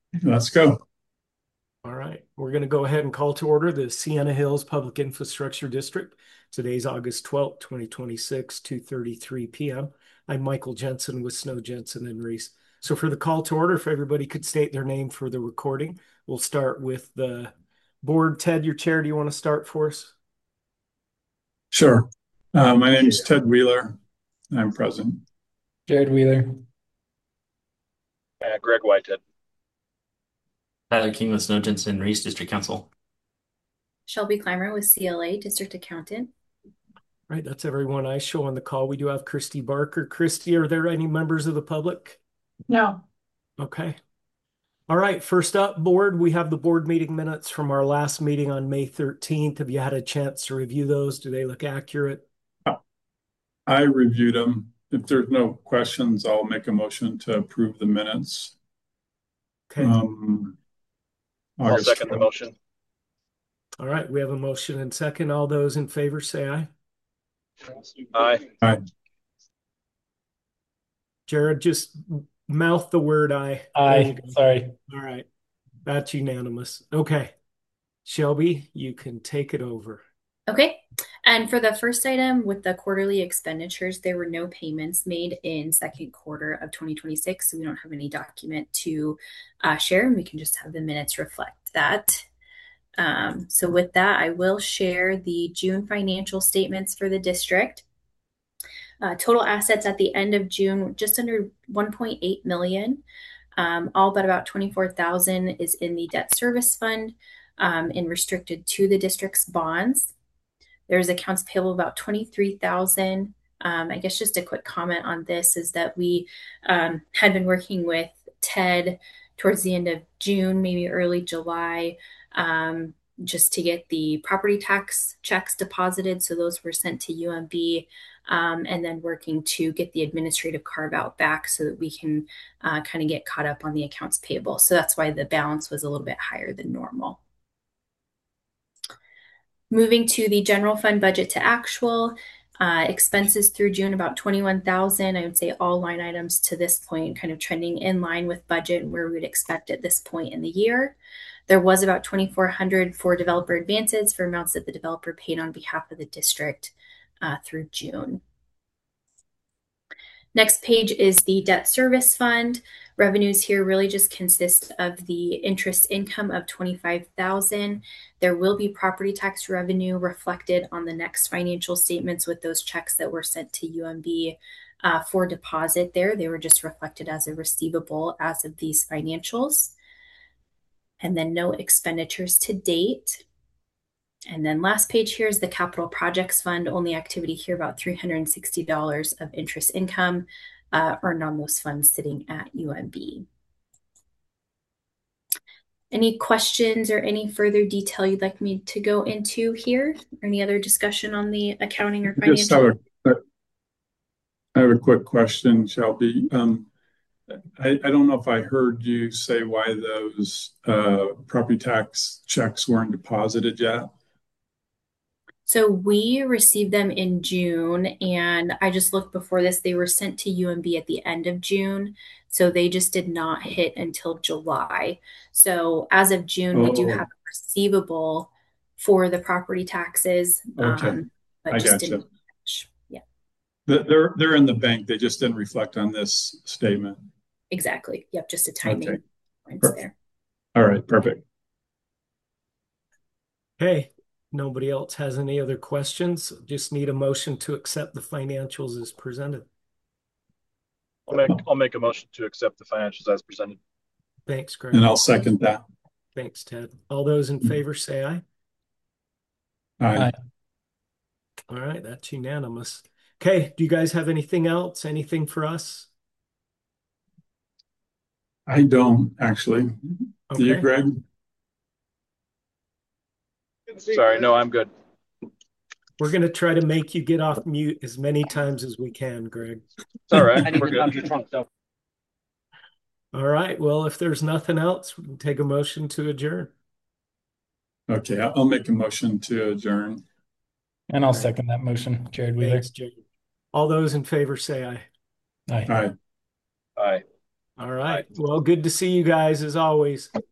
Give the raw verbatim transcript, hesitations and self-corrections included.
Let's go. All right, we're going to go ahead and call to order the Sienna Hills Public Infrastructure District. Today's August twelfth, twenty twenty-six, two thirty-three p m I'm Michael Jensen with Snow Jensen and Reese. So for the call to order, if everybody could state their name for the recording, we'll start with the board. Ted, your chair, do you want to start for us? Sure. Uh, my name is Ted Wheeler. I'm present. Jared Wheeler. Uh, Greg Whitehead. Tyler King with Snow Jensen and Reese District Council. Shelby Clymer with C L A District Accountant. Right, that's everyone I show on the call. We do have Christy Barker. Christy, are there any members of the public? No. Okay. All right, first up, board, we have the board meeting minutes from our last meeting on May thirteenth. Have you had a chance to review those? Do they look accurate? I reviewed them. If there's no questions, I'll make a motion to approve the minutes. Okay. Um, I'll second the motion. All right, we have a motion and second. All those in favor say aye. Aye. Aye. Jared, just mouth the word aye. Aye. Sorry. All right, that's unanimous. Okay, Shelby, you can take it over. Okay. And for the first item with the quarterly expenditures, there were no payments made in second quarter of twenty twenty-six. So we don't have any document to uh, share, and we can just have the minutes reflect that. Um, so with that, I will share the June financial statements for the district. Uh, total assets at the end of June, just under one point eight million. Um, all but about twenty-four thousand is in the debt service fund um, and restricted to the district's bonds. There's accounts payable about twenty-three thousand. Um, I guess just a quick comment on this is that we um, had been working with Ted towards the end of June, maybe early July, um, just to get the property tax checks deposited. So those were sent to U M B, um, and then working to get the administrative carve out back so that we can uh, kind of get caught up on the accounts payable. So that's why the balance was a little bit higher than normal. Moving to the general fund budget to actual, uh, expenses through June about twenty-one thousand. I would say all line items to this point kind of trending in line with budget and where we would expect at this point in the year. There was about twenty-four hundred for developer advances for amounts that the developer paid on behalf of the district uh, through June. Next page is the debt service fund. Revenues here really just consist of the interest income of twenty-five thousand. There will be property tax revenue reflected on the next financial statements with those checks that were sent to U M B uh, for deposit there. They were just reflected as a receivable as of these financials. And then no expenditures to date. And then last page here is the capital projects fund. Only activity here about three hundred sixty dollars of interest income uh, earned on those funds sitting at U M B. Any questions or any further detail you'd like me to go into here? Or any other discussion on the accounting or financial? I, I have a quick question, Shelby. Um, I, I don't know if I heard you say why those uh, property tax checks weren't deposited yet. So we received them in June, and I just looked before this, they were sent to U M B at the end of June. So they just did not hit until July. So as of June, oh. we do have a receivable for the property taxes. Okay. Um, but I just gotcha. didn't, yeah. They're, they're in the bank. They just didn't reflect on this statement. Exactly. Yep. Just a timing okay. difference there. All right. Perfect. Okay. Nobody else has any other questions? Just need a motion to accept the financials as presented. I'll make, I'll make a motion to accept the financials as presented. Thanks, Greg. And I'll second that. Thanks, Ted. All those in favor say aye. Aye. Aye. All right, that's unanimous. Okay, do you guys have anything else? Anything for us? I don't, actually. Okay. Do you, Greg? Sorry, no, I'm good. We're going to try to make you get off mute as many times as we can, Greg. It's all right. I need to dump your trunk, though. All right. Well, if there's nothing else, we can take a motion to adjourn. Okay, I'll make a motion to adjourn. And I'll second that motion, Jared Wheeler. Thanks, Jared. All those in favor say aye. Aye. Aye. Aye. All right. Well, good to see you guys as always.